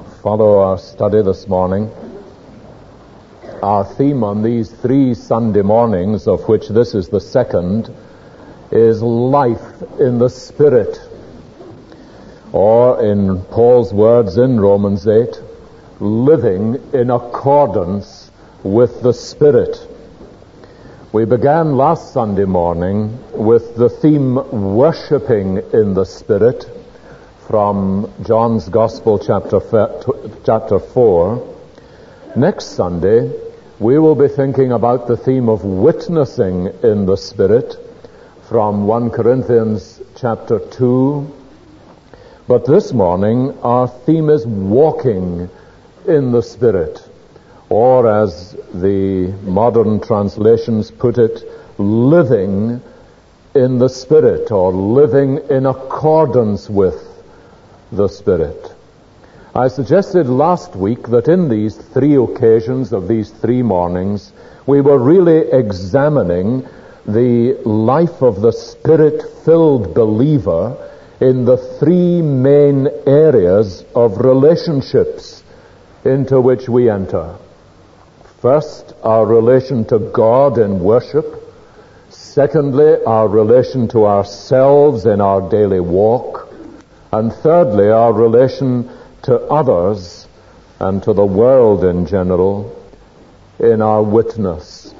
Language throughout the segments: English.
follow our study this morning. Our theme on these 3 Sunday mornings, of which this is the second, is life in the Spirit. Or, in Paul's words in Romans 8, living in accordance with the Spirit. We began last Sunday morning with the theme worshipping in the Spirit from John's Gospel chapter 4. Next Sunday we will be thinking about the theme of witnessing in the Spirit from 1 Corinthians chapter 2. But this morning our theme is walking in the Spirit, or as the modern translations put it, living in the Spirit, or living in accordance with the Spirit. I suggested last week that in these 3 occasions of these 3 mornings, we were really examining the life of the Spirit-filled believer in the 3 main areas of relationships into which we enter. First, our relation to God in worship. Secondly, our relation to ourselves in our daily walk. And thirdly, our relation to others and to the world in general in our witness.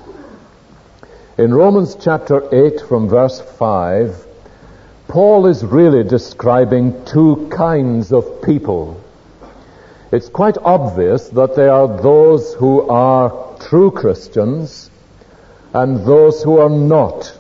In Romans chapter 8 from verse 5, Paul is really describing 2 kinds of people. It's quite obvious that there are those who are true Christians and those who are not.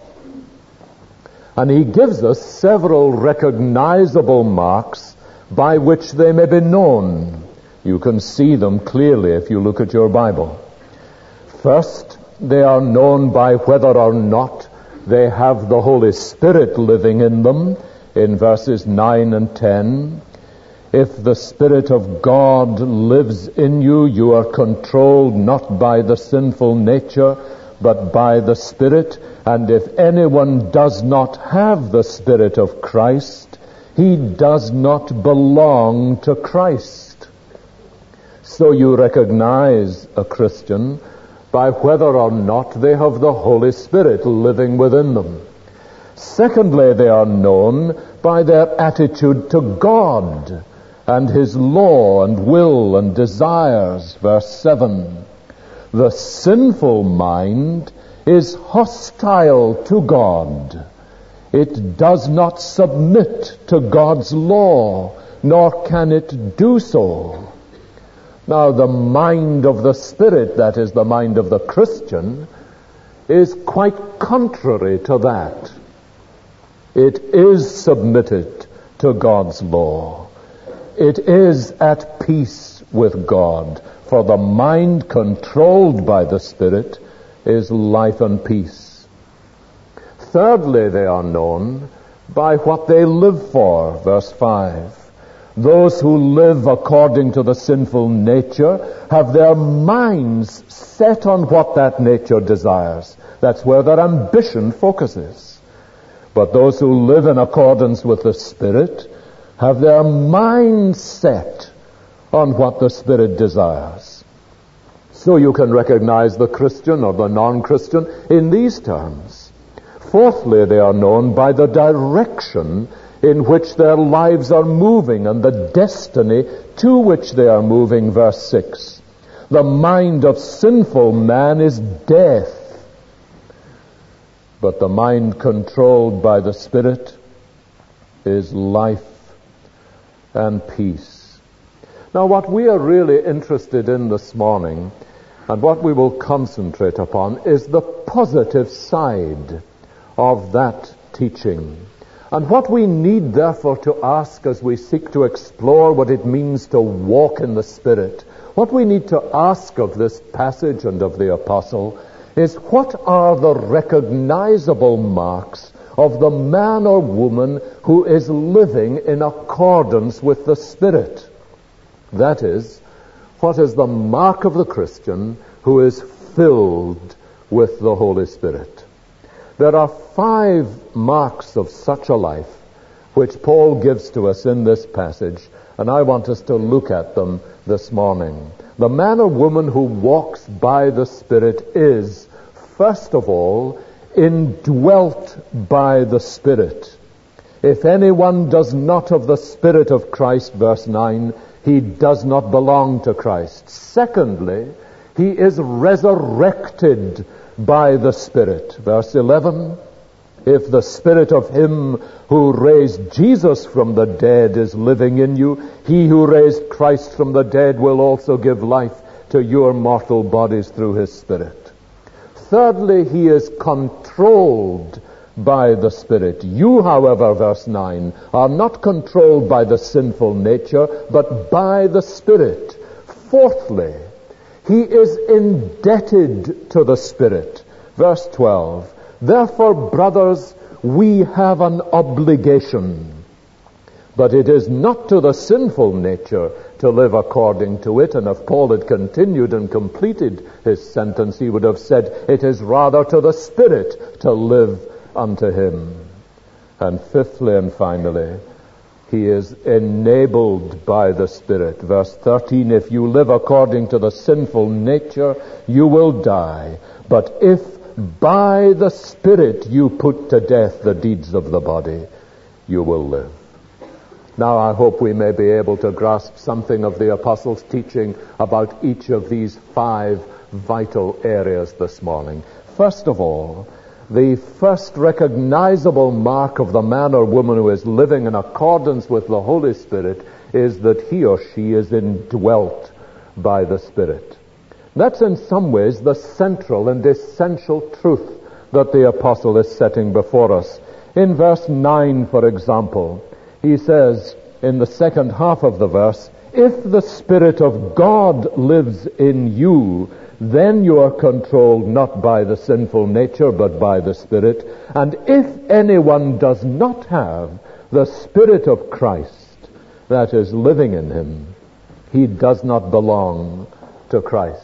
And he gives us several recognizable marks by which they may be known. You can see them clearly if you look at your Bible. First, they are known by whether or not they have the Holy Spirit living in them, in verses 9 and 10. If the Spirit of God lives in you, you are controlled not by the sinful nature, but by the Spirit. And if anyone does not have the Spirit of Christ, he does not belong to Christ. So you recognize a Christian by whether or not they have the Holy Spirit living within them. Secondly, they are known by their attitude to God and His law and will and desires. Verse 7. The sinful mind is hostile to God. It does not submit to God's law, nor can it do so. Now, the mind of the Spirit, that is the mind of the Christian, is quite contrary to that. It is submitted to God's law. It is at peace with God, for the mind controlled by the Spirit is life and peace. Thirdly, they are known by what they live for, verse 5. Those who live according to the sinful nature have their minds set on what that nature desires. That's where their ambition focuses. But those who live in accordance with the Spirit have their minds set on what the Spirit desires. So you can recognize the Christian or the non-Christian in these terms. Fourthly, they are known by the direction in which their lives are moving and the destiny to which they are moving. Verse 6. The mind of sinful man is death, but the mind controlled by the Spirit is life and peace. Now, what we are really interested in this morning, and what we will concentrate upon, is the positive side of that teaching. And what we need, therefore, to ask as we seek to explore what it means to walk in the Spirit, what we need to ask of this passage and of the apostle is, what are the recognizable marks of the man or woman who is living in accordance with the Spirit? That is, what is the mark of the Christian who is filled with the Holy Spirit? There are 5 marks of such a life which Paul gives to us in this passage, and I want us to look at them this morning. The man or woman who walks by the Spirit is, first of all, indwelt by the Spirit. If anyone does not of the Spirit of Christ, verse 9, he does not belong to Christ. Secondly, he is resurrected by the Spirit. Verse 11, if the Spirit of him who raised Jesus from the dead is living in you, he who raised Christ from the dead will also give life to your mortal bodies through his Spirit. Thirdly, he is controlled by the Spirit. You, however, verse 9, are not controlled by the sinful nature, but by the Spirit. Fourthly, he is indebted to the Spirit. Verse 12, therefore, brothers, we have an obligation, but it is not to the sinful nature to live according to it. And if Paul had continued and completed his sentence, he would have said, it is rather to the Spirit to live unto him. And fifthly and finally, he is enabled by the Spirit. Verse 13, if you live according to the sinful nature, you will die. But if by the Spirit you put to death the deeds of the body, you will live. Now I hope we may be able to grasp something of the Apostles' teaching about each of these 5 vital areas this morning. First of all, the first recognizable mark of the man or woman who is living in accordance with the Holy Spirit is that he or she is indwelt by the Spirit. That's in some ways the central and essential truth that the apostle is setting before us. In verse 9, for example, he says in the second half of the verse, if the Spirit of God lives in you, then you are controlled not by the sinful nature, but by the Spirit. And if anyone does not have the Spirit of Christ that is living in him, he does not belong to Christ.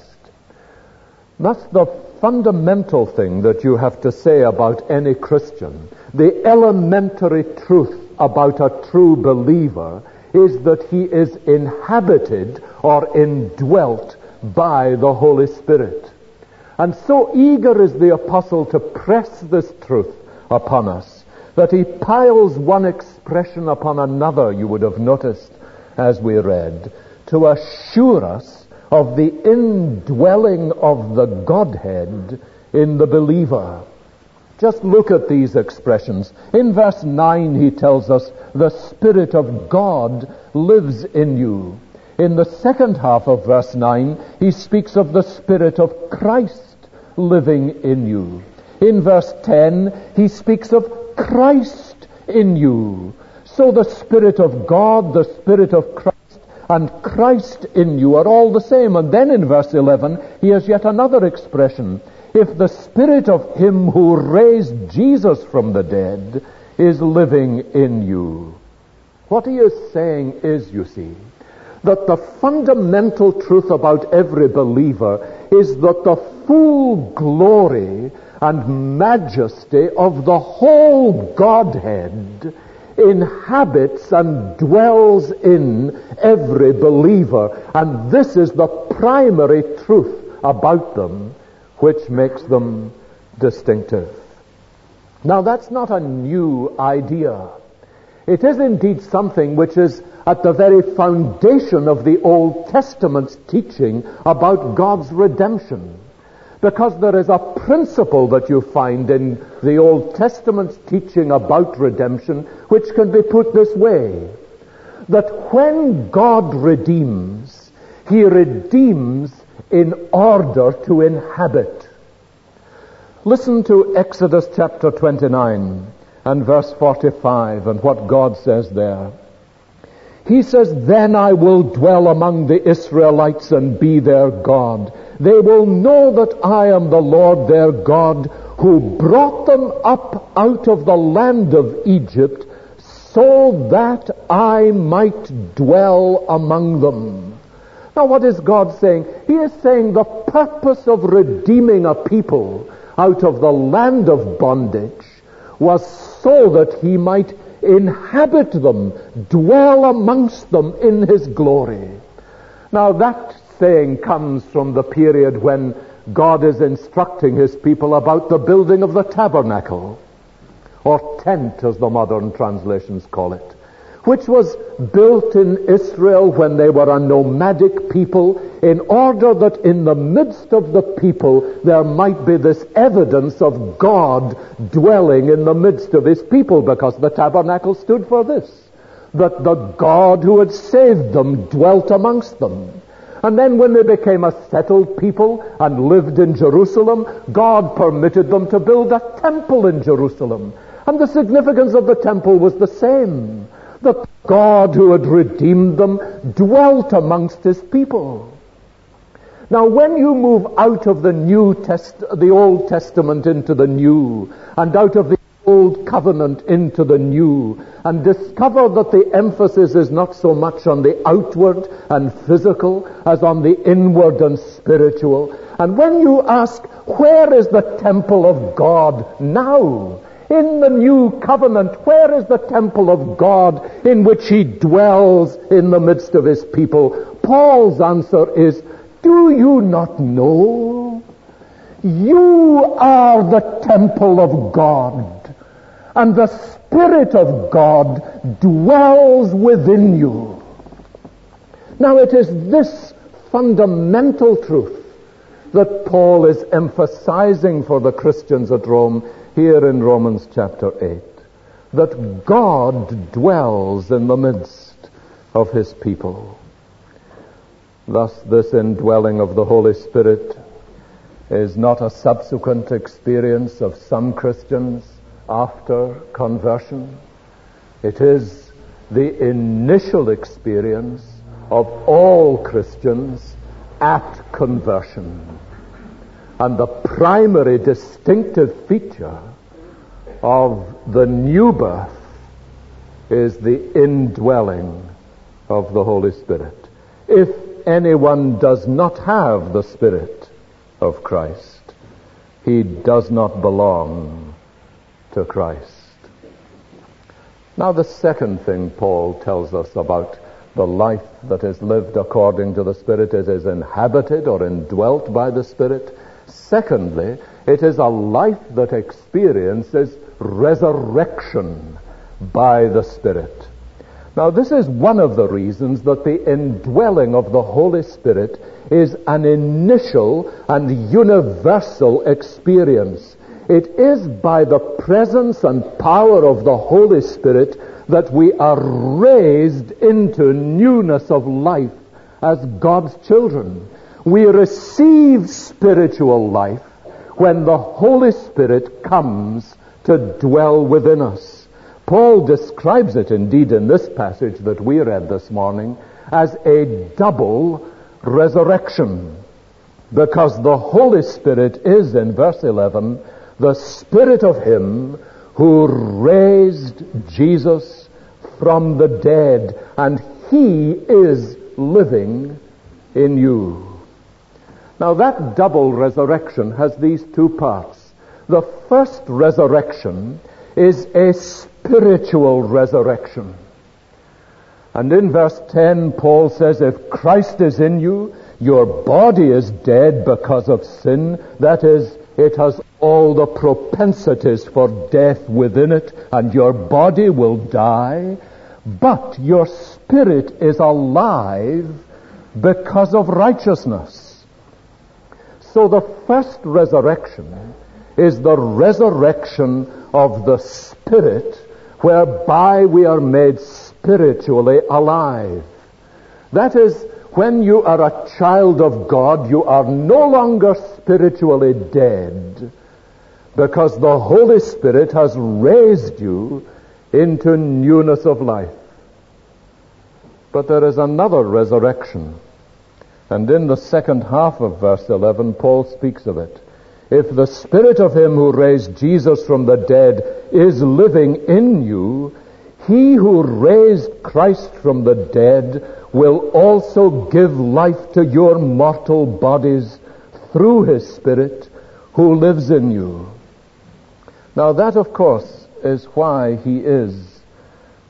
That's the fundamental thing that you have to say about any Christian. The elementary truth about a true believer is that he is inhabited or indwelt by the Holy Spirit. And so eager is the apostle to press this truth upon us that he piles one expression upon another, you would have noticed as we read, to assure us of the indwelling of the Godhead in the believer. Just look at these expressions. In verse 9 he tells us, the Spirit of God lives in you. In the second half of verse 9, he speaks of the Spirit of Christ living in you. In verse 10, he speaks of Christ in you. So the Spirit of God, the Spirit of Christ, and Christ in you are all the same. And then in verse 11, he has yet another expression. If the Spirit of him who raised Jesus from the dead is living in you. What he is saying is, you see, that the fundamental truth about every believer is that the full glory and majesty of the whole Godhead inhabits and dwells in every believer. And this is the primary truth about them which makes them distinctive. Now that's not a new idea. It is indeed something which is at the very foundation of the Old Testament's teaching about God's redemption. Because there is a principle that you find in the Old Testament's teaching about redemption which can be put this way, that when God redeems, he redeems in order to inhabit. Listen to Exodus chapter 29 and verse 45 and what God says there. He says, then I will dwell among the Israelites and be their God. They will know that I am the Lord their God, who brought them up out of the land of Egypt, so that I might dwell among them. Now what is God saying? He is saying the purpose of redeeming a people out of the land of bondage was so that he might inhabit them, dwell amongst them in his glory. Now that saying comes from the period when God is instructing his people about the building of the tabernacle, or tent as the modern translations call it, which was built in Israel when they were a nomadic people, in order that in the midst of the people there might be this evidence of God dwelling in the midst of his people, because the tabernacle stood for this, that the God who had saved them dwelt amongst them. And then when they became a settled people and lived in Jerusalem, God permitted them to build a temple in Jerusalem. And the significance of the temple was the same, that God who had redeemed them dwelt amongst his people. Now when you move out of the Old Testament into the New, and out of the Old Covenant into the New, and discover that the emphasis is not so much on the outward and physical as on the inward and spiritual, and when you ask, where is the temple of God now? In the New Covenant, where is the temple of God in which he dwells in the midst of his people? Paul's answer is, do you not know? You are the temple of God, and the Spirit of God dwells within you. Now it is this fundamental truth that Paul is emphasizing for the Christians at Rome here in Romans chapter 8, that God dwells in the midst of his people. Thus, this indwelling of the Holy Spirit is not a subsequent experience of some Christians after conversion. It is the initial experience of all Christians at conversion. And the primary distinctive feature of the new birth is the indwelling of the Holy Spirit. If anyone does not have the Spirit of Christ, he does not belong to Christ. Now the second thing Paul tells us about the life that is lived according to the Spirit, it is inhabited or indwelt by the Spirit. Secondly, it is a life that experiences resurrection by the Spirit. Now, this is one of the reasons that the indwelling of the Holy Spirit is an initial and universal experience. It is by the presence and power of the Holy Spirit that we are raised into newness of life as God's children. We receive spiritual life when the Holy Spirit comes to dwell within us. Paul describes it indeed in this passage that we read this morning as a double resurrection, because the Holy Spirit is, in verse 11, the Spirit of him who raised Jesus from the dead, and he is living in you. Now that double resurrection has these two parts. The first resurrection is a spiritual resurrection. And in verse 10, Paul says, if Christ is in you, your body is dead because of sin. That is, it has all the propensities for death within it, and your body will die. But your spirit is alive because of righteousness. So the first resurrection is the resurrection of the Spirit, whereby we are made spiritually alive. That is, when you are a child of God, you are no longer spiritually dead, because the Holy Spirit has raised you into newness of life. But there is another resurrection. And in the second half of verse 11, Paul speaks of it. If the Spirit of him who raised Jesus from the dead is living in you, he who raised Christ from the dead will also give life to your mortal bodies through his Spirit who lives in you. Now that, of course, is why he is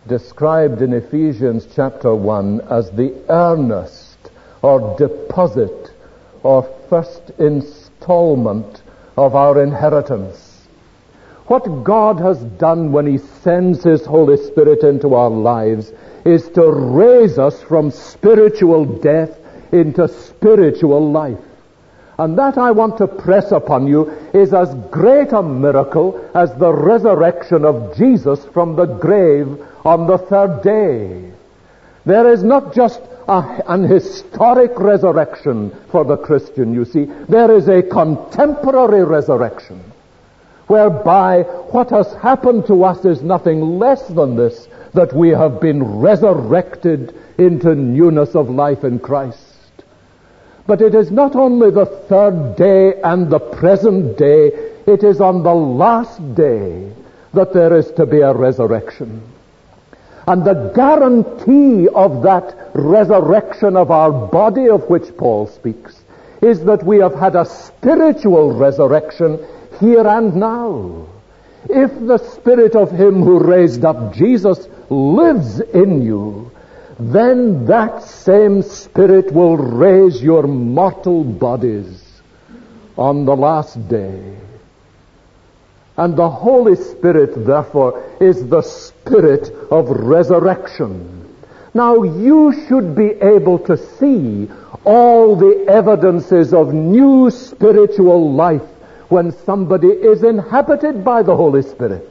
described in Ephesians chapter 1 as the earnest or deposit or first installment of our inheritance. What God has done when He sends His Holy Spirit into our lives is to raise us from spiritual death into spiritual life. And that, I want to press upon you, is as great a miracle as the resurrection of Jesus from the grave on the third day. There is not just an historic resurrection for the Christian, you see. There is a contemporary resurrection, whereby what has happened to us is nothing less than this, that we have been resurrected into newness of life in Christ. But it is not only the third day and the present day, it is on the last day that there is to be a resurrection. And the guarantee of that resurrection of our body, of which Paul speaks, is that we have had a spiritual resurrection here and now. If the Spirit of Him who raised up Jesus lives in you, then that same Spirit will raise your mortal bodies on the last day. And the Holy Spirit, therefore, is the Spirit of resurrection. Now, you should be able to see all the evidences of new spiritual life when somebody is inhabited by the Holy Spirit.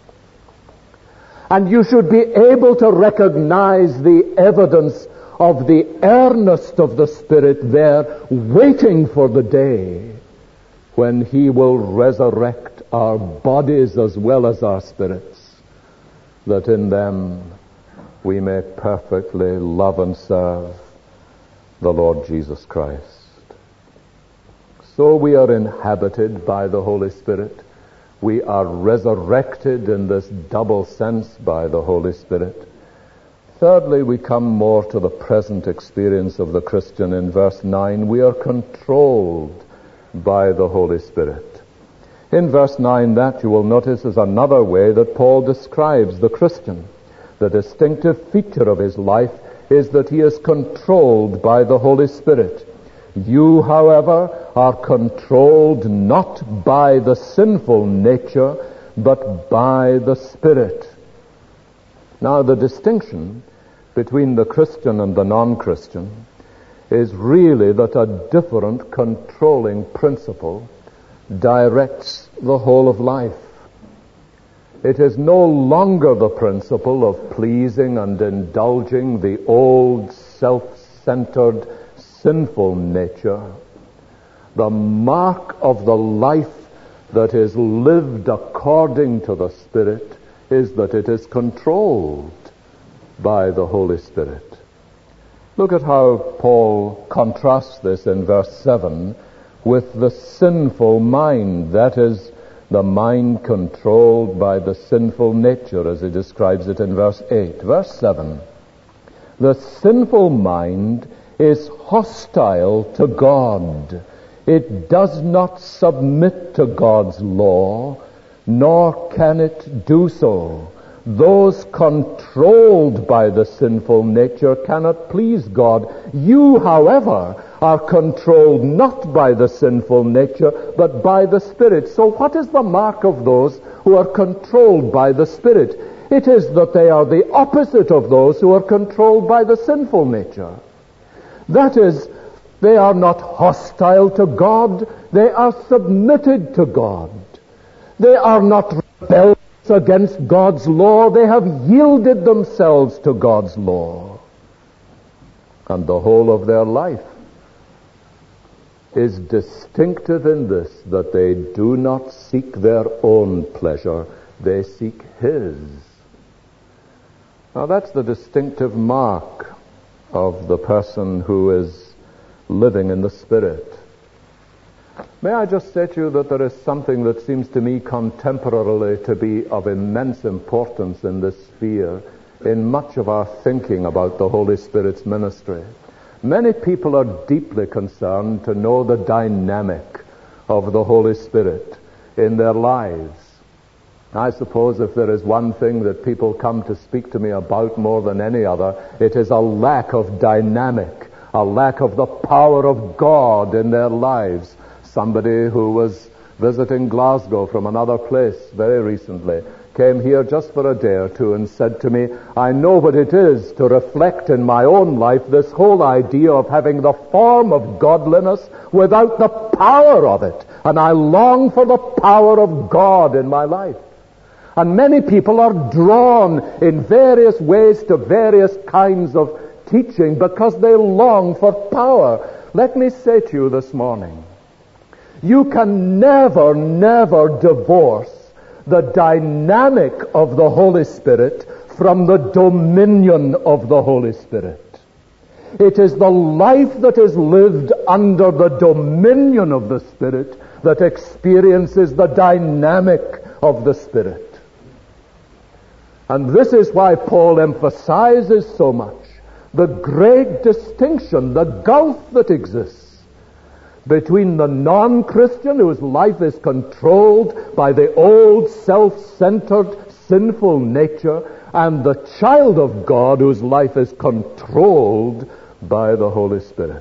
And you should be able to recognize the evidence of the earnest of the Spirit there, waiting for the day when He will resurrect our bodies as well as our spirits, that in them we may perfectly love and serve the Lord Jesus Christ. So we are inhabited by the Holy Spirit. We are resurrected in this double sense by the Holy Spirit. Thirdly, we come more to the present experience of the Christian in verse 9. We are controlled by the Holy Spirit. In verse 9, that you will notice is another way that Paul describes the Christian. The distinctive feature of his life is that he is controlled by the Holy Spirit. You, however, are controlled not by the sinful nature, but by the Spirit. Now, the distinction between the Christian and the non-Christian is really that a different controlling principle directs the whole of life. It is no longer the principle of pleasing and indulging the old self-centered sinful nature. The mark of the life that is lived according to the Spirit is that it is controlled by the Holy Spirit. Look at how Paul contrasts this in verse 7 with the sinful mind, that is, the mind controlled by the sinful nature, as he describes it in verse 8. Verse 7, the sinful mind is hostile to God. It does not submit to God's law, nor can it do so. Those controlled by the sinful nature cannot please God. You, however, are controlled not by the sinful nature, but by the Spirit. So what is the mark of those who are controlled by the Spirit? It is that they are the opposite of those who are controlled by the sinful nature. That is, they are not hostile to God, they are submitted to God. They are not rebellious against God's law, they have yielded themselves to God's law. And the whole of their life is distinctive in this, that they do not seek their own pleasure, they seek His. Now that's the distinctive mark of the person who is living in the Spirit. May I just say to you that there is something that seems to me contemporarily to be of immense importance in this sphere, in much of our thinking about the Holy Spirit's ministry. Many people are deeply concerned to know the dynamic of the Holy Spirit in their lives. I suppose if there is one thing that people come to speak to me about more than any other, it is a lack of dynamic, a lack of the power of God in their lives. Somebody who was visiting Glasgow from another place very recently came here just for a day or two and said to me, I know what it is to reflect in my own life this whole idea of having the form of godliness without the power of it. And I long for the power of God in my life. And many people are drawn in various ways to various kinds of teaching because they long for power. Let me say to you this morning, you can never divorce the dynamic of the Holy Spirit from the dominion of the Holy Spirit. It is the life that is lived under the dominion of the Spirit that experiences the dynamic of the Spirit. And this is why Paul emphasizes so much the great distinction, the gulf that exists between the non-Christian whose life is controlled by the old self-centered sinful nature and the child of God whose life is controlled by the Holy Spirit.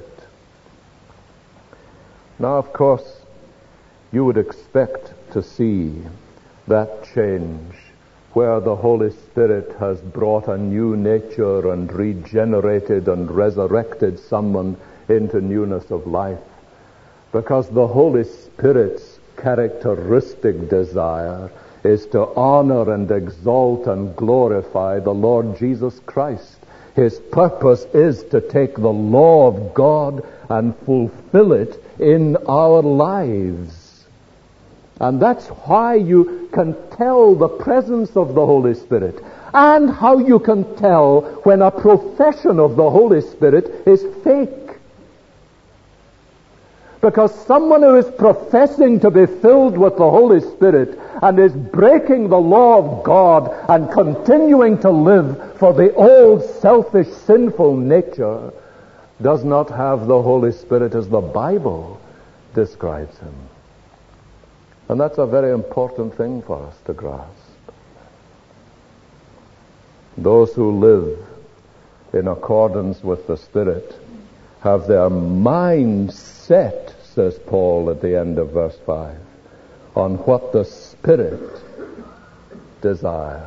Now, of course, you would expect to see that change where the Holy Spirit has brought a new nature and regenerated and resurrected someone into newness of life. Because the Holy Spirit's characteristic desire is to honor and exalt and glorify the Lord Jesus Christ. His purpose is to take the law of God and fulfill it in our lives. And that's why you can tell the presence of the Holy Spirit, and how you can tell when a profession of the Holy Spirit is fake. Because someone who is professing to be filled with the Holy Spirit and is breaking the law of God and continuing to live for the old selfish sinful nature does not have the Holy Spirit as the Bible describes him. And that's a very important thing for us to grasp. Those who live in accordance with the Spirit have their mind set, says Paul at the end of verse 5, on what the Spirit desires.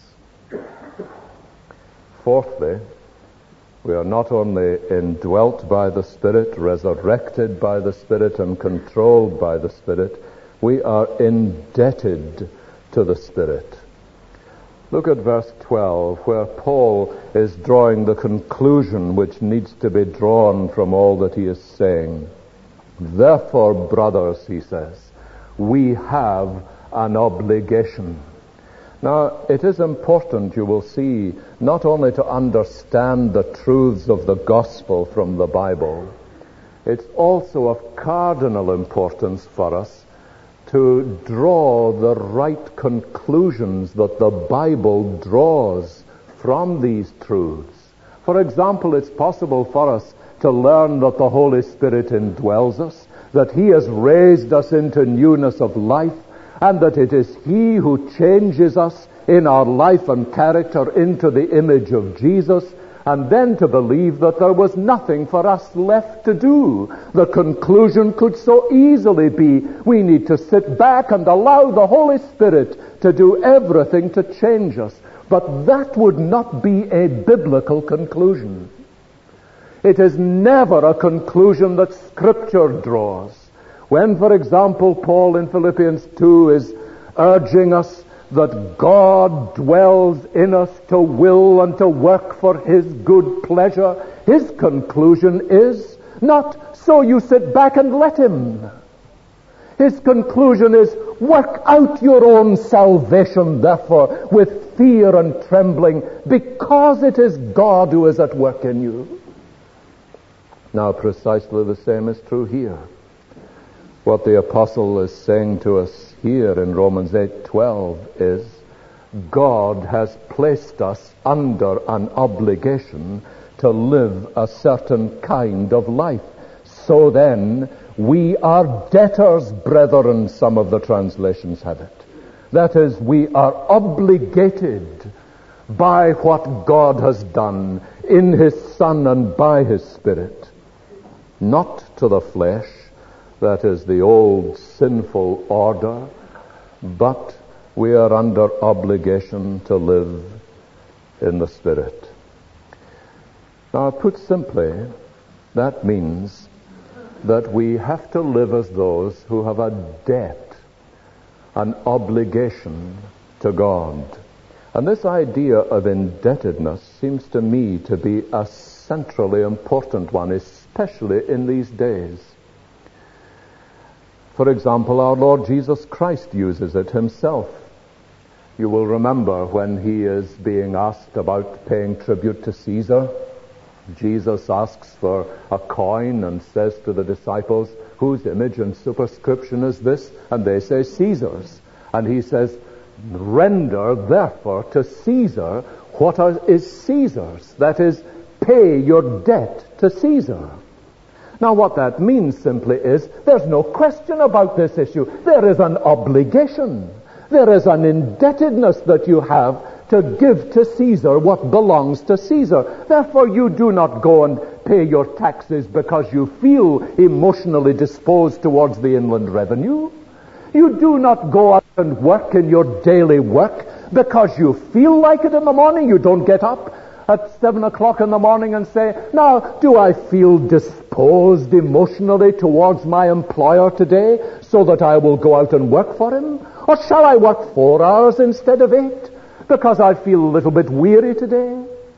Fourthly, we are not only indwelt by the Spirit, resurrected by the Spirit, and controlled by the Spirit, we are indebted to the Spirit. Look at verse 12, where Paul is drawing the conclusion which needs to be drawn from all that he is saying. Therefore, brothers, he says, we have an obligation. Now, it is important, you will see, not only to understand the truths of the gospel from the Bible, it's also of cardinal importance for us to draw the right conclusions that the Bible draws from these truths. For example, it's possible for us to learn that the Holy Spirit indwells us, that He has raised us into newness of life, and that it is He who changes us in our life and character into the image of Jesus, and then to believe that there was nothing for us left to do. The conclusion could so easily be, we need to sit back and allow the Holy Spirit to do everything to change us. But that would not be a biblical conclusion. It is never a conclusion that Scripture draws. When, for example, Paul in Philippians 2 is urging us that God dwells in us to will and to work for His good pleasure, his conclusion is not, so you sit back and let Him. His conclusion is, work out your own salvation, therefore, with fear and trembling, because it is God who is at work in you. Now, precisely the same is true here. What the apostle is saying to us here in Romans 8:12 is, God has placed us under an obligation to live a certain kind of life. So then, we are debtors, brethren, some of the translations have it. That is, we are obligated by what God has done in His Son and by His Spirit, not to the flesh, that is the old sinful order, but we are under obligation to live in the Spirit. Now, put simply, that means that we have to live as those who have a debt, an obligation to God. And this idea of indebtedness seems to me to be a centrally important one, especially in these days. For example, our Lord Jesus Christ uses it himself. You will remember when he is being asked about paying tribute to Caesar, Jesus asks for a coin and says to the disciples, "Whose image and superscription is this?" And they say, "Caesar's." And he says, "Render therefore to Caesar what is Caesar's." That is, pay your debt to Caesar. Now what that means simply is, there's no question about this issue. There is an obligation. There is an indebtedness that you have to give to Caesar what belongs to Caesar. Therefore, you do not go and pay your taxes because you feel emotionally disposed towards the inland revenue. You do not go out and work in your daily work because you feel like it in the morning. You don't get up at 7 o'clock in the morning and say, "Now, do I feel disposed emotionally towards my employer today so that I will go out and work for him? Or shall I work 4 hours instead of 8 because I feel a little bit weary today?"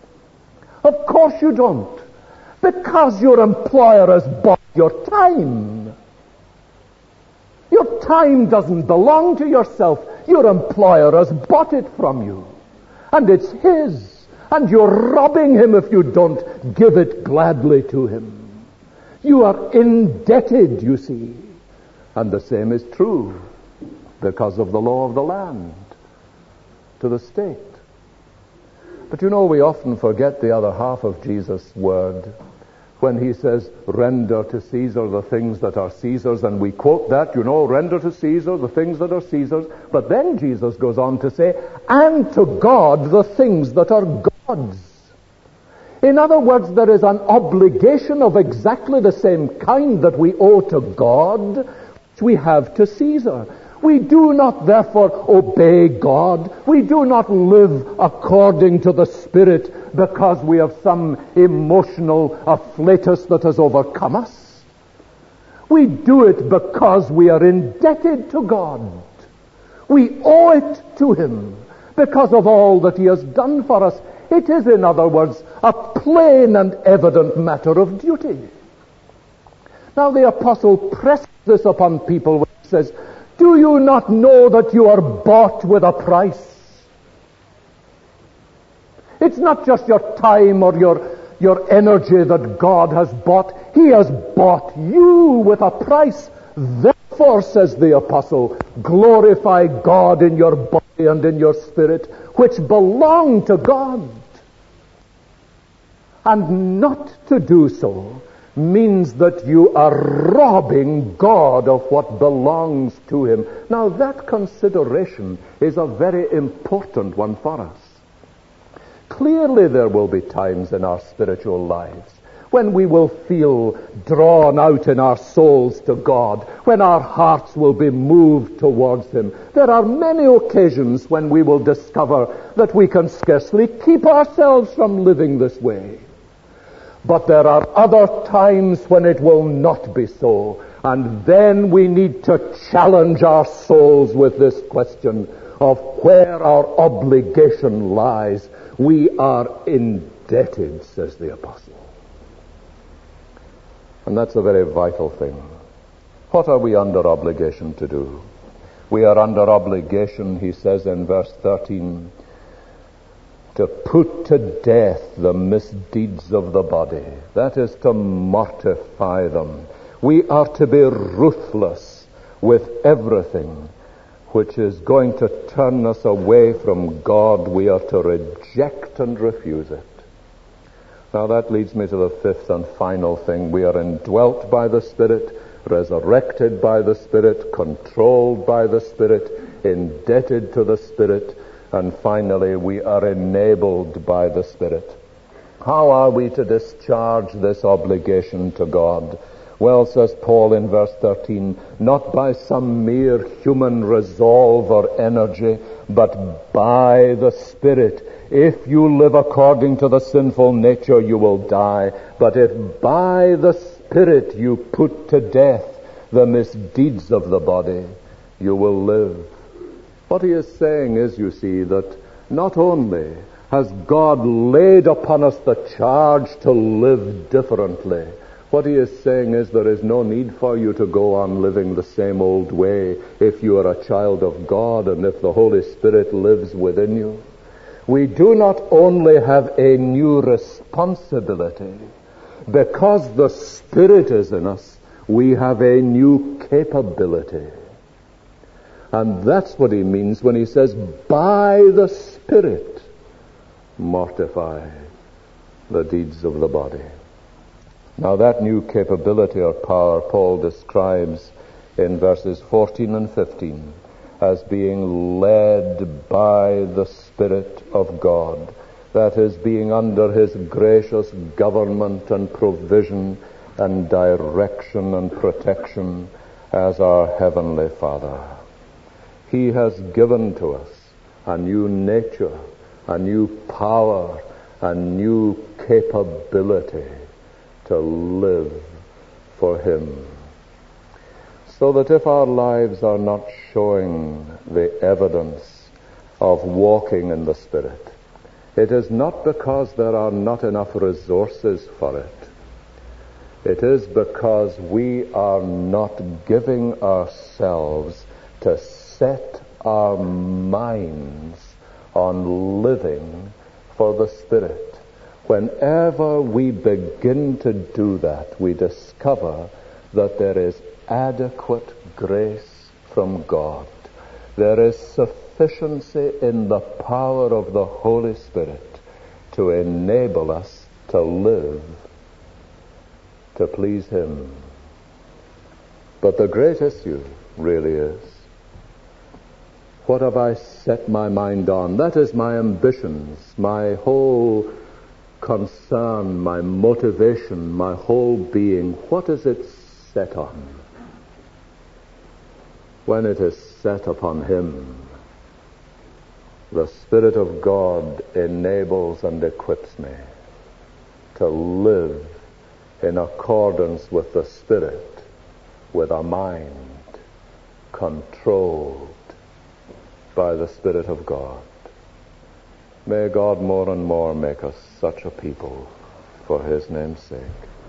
Of course you don't, because your employer has bought your time. Your time doesn't belong to yourself. Your employer has bought it from you, and it's his. And you're robbing him if you don't give it gladly to him. You are indebted, you see. And the same is true because of the law of the land to the state. But you know, we often forget the other half of Jesus' word when he says, "Render to Caesar the things that are Caesar's." And we quote that, "Render to Caesar the things that are Caesar's." But then Jesus goes on to say, "And to God the things that are God's." In other words, there is an obligation of exactly the same kind that we owe to God, which we have to Caesar. We do not therefore obey God. We do not live according to the Spirit because we have some emotional afflatus that has overcome us. We do it because we are indebted to God. We owe it to him because of all that he has done for us. It is, in other words, a plain and evident matter of duty. Now the apostle presses this upon people when he says, "Do you not know that you are bought with a price?" It's not just your time or your energy that God has bought. He has bought you with a price. Therefore, says the apostle, glorify God in your body and in your spirit, which belong to God. And not to do so means that you are robbing God of what belongs to him. Now that consideration is a very important one for us. Clearly there will be times in our spiritual lives when we will feel drawn out in our souls to God, when our hearts will be moved towards him. There are many occasions when we will discover that we can scarcely keep ourselves from living this way. But there are other times when it will not be so. And then we need to challenge our souls with this question of where our obligation lies. We are indebted, says the apostle. And that's a very vital thing. What are we under obligation to do? We are under obligation, he says in verse 13, to put to death the misdeeds of the body. That is to mortify them. We are to be ruthless with everything which is going to turn us away from God. We are to reject and refuse it. Now that leads me to the fifth and final thing. We are indwelt by the Spirit. resurrected by the Spirit, controlled by the Spirit, indebted to the Spirit, and finally we are enabled by the Spirit. How are we to discharge this obligation to God? Well, says Paul in verse 13, not by some mere human resolve or energy, but by the Spirit. If you live according to the sinful nature, you will die. But if by the Spirit you put to death the misdeeds of the body, you will live. What he is saying is, you see, that not only has God laid upon us the charge to live differently, what he is saying is there is no need for you to go on living the same old way if you are a child of God and if the Holy Spirit lives within you. We do not only have a new responsibility, because the Spirit is in us, we have a new capability. And that's what he means when he says, by the Spirit, mortify the deeds of the body. Now that new capability or power Paul describes in verses 14 and 15 as being led by the Spirit of God. That is, being under his gracious government and provision and direction and protection as our Heavenly Father. He has given to us a new nature, a new power, a new capability to live for him. So that if our lives are not showing the evidence of walking in the Spirit, it is not because there are not enough resources for it. It is because we are not giving ourselves to set our minds on living for the Spirit. Whenever we begin to do that, we discover that there is adequate grace from God. There is sufficiency in the power of the Holy Spirit to enable us to live to please him. But the great issue really is, what have I set my mind on? That is my ambitions, my whole concern, my motivation, my whole being. What is it set on? When it is set upon him, the Spirit of God enables and equips me to live in accordance with the Spirit, with a mind controlled by the Spirit of God. May God more and more make us such a people for his name's sake.